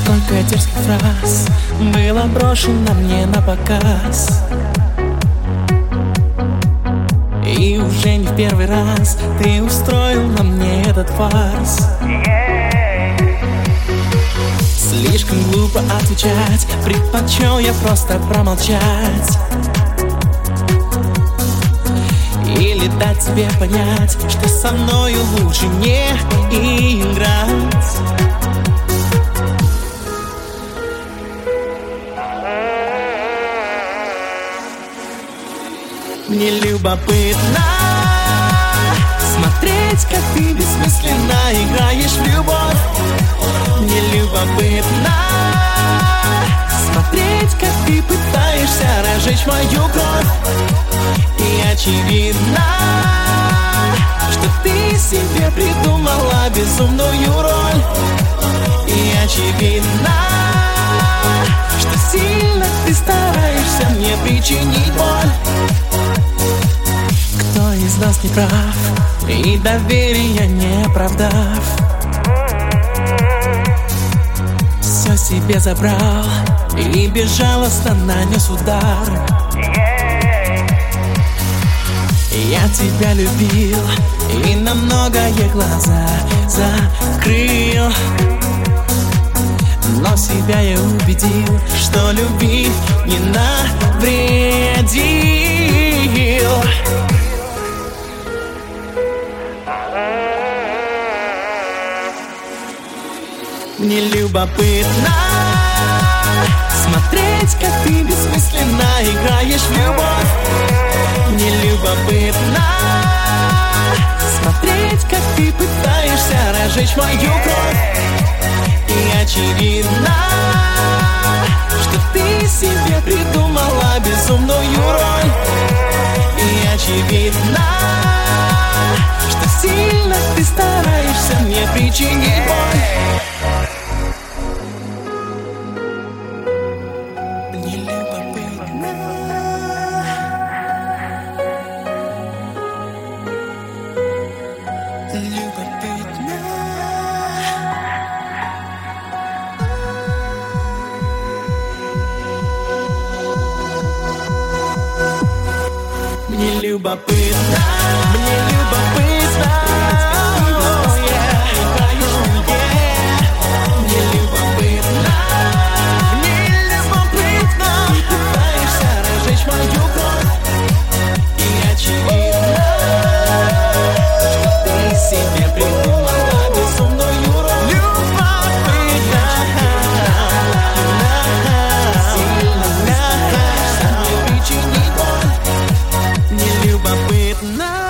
Столько дерзких фраз было брошено мне на показ, и уже не в первый раз ты устроил на мне этот фарс. Слишком глупо отвечать, предпочел я просто промолчать или дать тебе понять, что со мною лучше не играть. Мне любопытно смотреть, как ты бессмысленно играешь в любовь. Мне любопытно смотреть, как ты пытаешься разжечь мою кровь. И очевидно, что ты себе придумала безумную роль. И очевидно, что сильно ты стараешься мне причинить боль. Кто из нас не прав и доверия не оправдав, все себе забрал и безжалостно нанес удар. Я тебя любил и на многое глаза закрыл, но себя я убедил, что любви не навредил. Мне любопытно смотреть, как ты бессмысленно играешь в любовь. Мне любопытно смотреть, как ты пытаешься разжечь мою кровь. И очевидно, что ты себе придумала безумную роль. И очевидно, что сильно ты стараешься мне причинить боль. Мне любопытно, мне любопытно, oh, yeah. Мне любопытно, мне любопытно. Ты пытаешься разжечь мою кровь. И очевидно, что ты себе придумала безумную роль. Любопытно, сильно стараешься мне причинить боль. Мне любопытно.